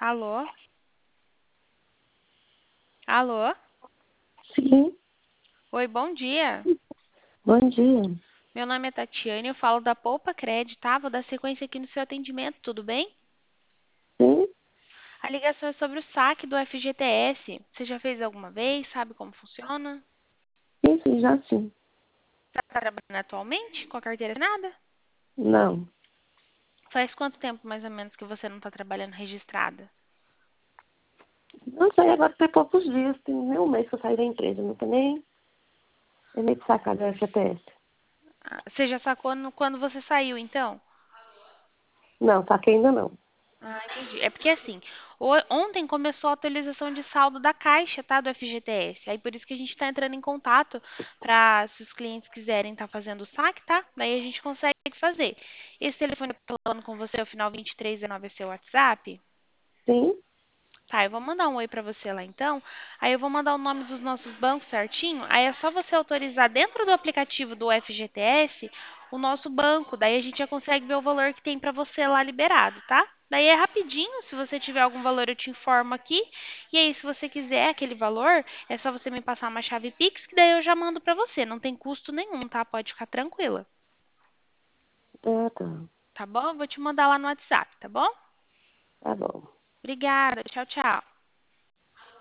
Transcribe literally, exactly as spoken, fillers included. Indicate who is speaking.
Speaker 1: Alô? Alô?
Speaker 2: Sim,
Speaker 1: Oi, bom dia.
Speaker 2: bom dia.
Speaker 1: Meu nome é Tatiane, eu falo da Poupa Cred, tá? Vou dar sequência aqui no seu atendimento, tudo bem?
Speaker 2: Sim,
Speaker 1: A ligação é sobre o saque do F G T S. Você já fez alguma vez? Sabe como funciona?
Speaker 2: sim, sim, já sim.
Speaker 1: Está trabalhando atualmente com a carteira assinada?
Speaker 2: Não,
Speaker 1: Faz quanto tempo, mais ou menos, que você não está trabalhando registrada?
Speaker 2: não sei, agora tem poucos dias, tem nem um mês que eu saí da empresa, não tô nem, eu nem de sacar do F G T S.
Speaker 1: Ah, Você já sacou no- quando você saiu, então?
Speaker 2: Não, saquei ainda não.
Speaker 1: Ah, entendi. É porque assim, o- ontem começou a atualização de saldo da Caixa, tá? Do F G T S. Aí por isso que a gente está entrando em contato para, se os clientes quiserem estar fazendo o saque, tá? Daí a gente consegue fazer. Esse telefone que eu tô falando com você, o final vinte e três dezenove, é seu WhatsApp?
Speaker 2: Sim,
Speaker 1: Tá, eu vou mandar um oi pra você lá então. Aí eu vou mandar o nome dos nossos bancos certinho. Aí é só você autorizar dentro do aplicativo do F G T S o nosso banco. Daí a gente já consegue ver o valor que tem pra você lá liberado, tá? Daí é rapidinho. Se você tiver algum valor, eu te informo aqui. E aí, se você quiser aquele valor, é só você me passar uma chave Pix, que daí eu já mando pra você. Não tem custo nenhum, tá? Pode ficar tranquila.
Speaker 2: ah, tá,
Speaker 1: Tá bom? Eu vou te mandar lá no WhatsApp, tá bom?
Speaker 2: tá bom.
Speaker 1: Obrigada. Tchau, tchau.